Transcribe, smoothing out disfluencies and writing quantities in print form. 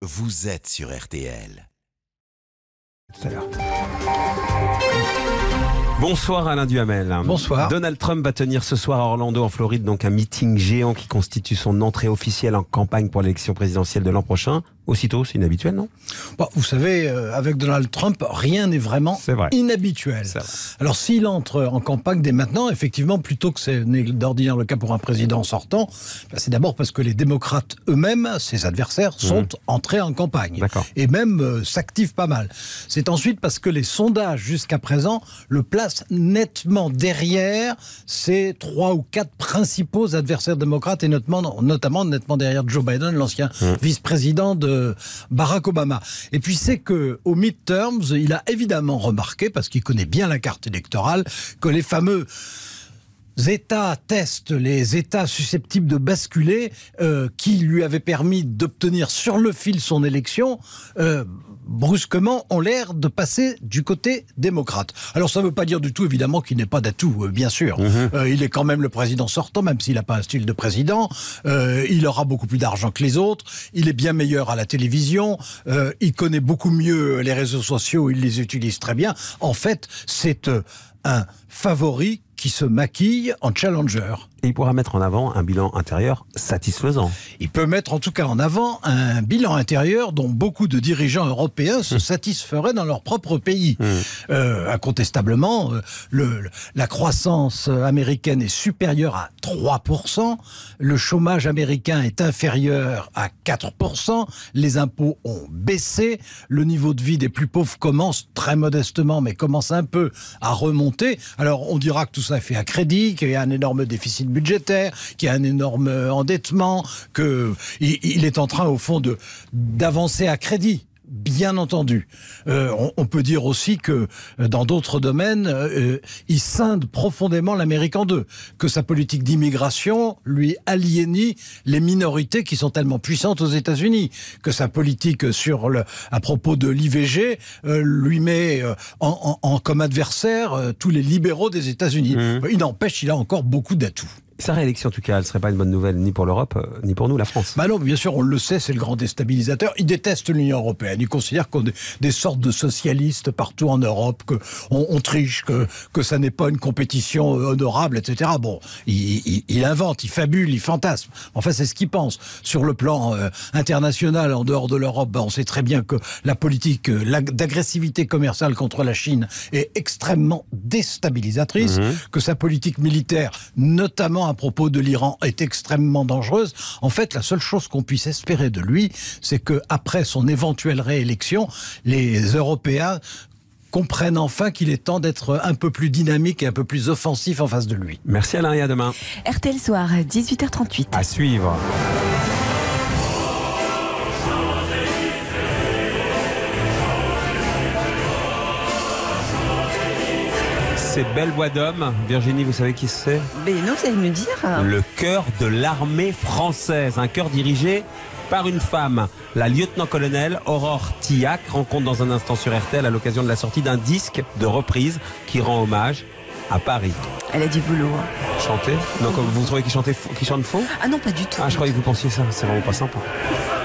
vous êtes sur RTL. Tout à l'heure. Bonsoir Alain Duhamel. Bonsoir. Donald Trump va tenir ce soir à Orlando en Floride donc un meeting géant qui constitue son entrée officielle en campagne pour l'élection présidentielle de l'an prochain. Aussitôt, c'est inhabituel, non? Bon, vous savez, avec Donald Trump, rien n'est vraiment inhabituel. Alors s'il entre en campagne dès maintenant, effectivement, plutôt que c'est d'ordinaire le cas pour un président sortant, c'est d'abord parce que les démocrates eux-mêmes, ses adversaires, sont entrés en campagne. Et même s'activent pas mal. C'est ensuite parce que les sondages jusqu'à présent le placent nettement derrière ces 3 ou 4 principaux adversaires démocrates et notamment nettement derrière Joe Biden, l'ancien vice-président de Barack Obama. Et puis c'est que aux midterms, il a évidemment remarqué, parce qu'il connaît bien la carte électorale, que les fameux États tests, les États susceptibles de basculer, qui lui avaient permis d'obtenir sur le fil son élection, brusquement ont l'air de passer du côté démocrate. Alors ça ne veut pas dire du tout évidemment qu'il n'ait pas d'atout, bien sûr. Il est quand même le président sortant, même s'il n'a pas un style de président. Il aura beaucoup plus d'argent que les autres. Il est bien meilleur à la télévision. Il connaît beaucoup mieux les réseaux sociaux. Il les utilise très bien. En fait, c'est un favori qui se maquille en challenger. Et il pourra mettre en avant un bilan intérieur satisfaisant. Il peut mettre en tout cas en avant un bilan intérieur dont beaucoup de dirigeants européens se satisferaient dans leur propre pays. Incontestablement, la croissance américaine est supérieure à 3%, le chômage américain est inférieur à 4%, les impôts ont baissé, le niveau de vie des plus pauvres commence très modestement, mais commence un peu à remonter. Alors on dira que tout ça est fait à crédit, qu'il y a un énorme déficit budgétaire, qu'il y a un énorme endettement, qu'il est en train au fond d'avancer à crédit. Bien entendu. On peut dire aussi que dans d'autres domaines, il scinde profondément l'Amérique en deux. Que sa politique d'immigration lui aliénie les minorités qui sont tellement puissantes aux États-Unis. Que sa politique à propos de l'IVG lui met comme adversaire tous les libéraux des États-Unis. Il n'empêche, il a encore beaucoup d'atouts. Sa réélection, en tout cas, elle ne serait pas une bonne nouvelle ni pour l'Europe, ni pour nous, la France. Bah non, bien sûr, on le sait, c'est le grand déstabilisateur. Il déteste l'Union européenne. Il considère qu'on est des sortes de socialistes partout en Europe, qu'on triche, que ça n'est pas une compétition honorable, etc. Bon, il invente, il fabule, il fantasme. Enfin, c'est ce qu'il pense. Sur le plan international, en dehors de l'Europe, on sait très bien que la politique d'agressivité commerciale contre la Chine est extrêmement déstabilisatrice, que sa politique militaire, notamment à propos de l'Iran, est extrêmement dangereuse. En fait, la seule chose qu'on puisse espérer de lui, c'est qu'après son éventuelle réélection, les Européens comprennent enfin qu'il est temps d'être un peu plus dynamique et un peu plus offensif en face de lui. Merci Alain et à demain. RTL Soir, 18h38. À suivre. Ces belles voix d'hommes. Virginie, vous savez qui c'est? Mais non, vous allez me dire. Le chœur de l'armée française. Un chœur dirigé par une femme. La lieutenant-colonel Aurore Tillac rencontre dans un instant sur RTL à l'occasion de la sortie d'un disque de reprise qui rend hommage à Paris. Elle a du boulot. Chanter? Non, comme vous trouvez qu'il chante faux? Ah non, pas du tout. Ah, je croyais que vous pensiez ça. C'est vraiment pas sympa.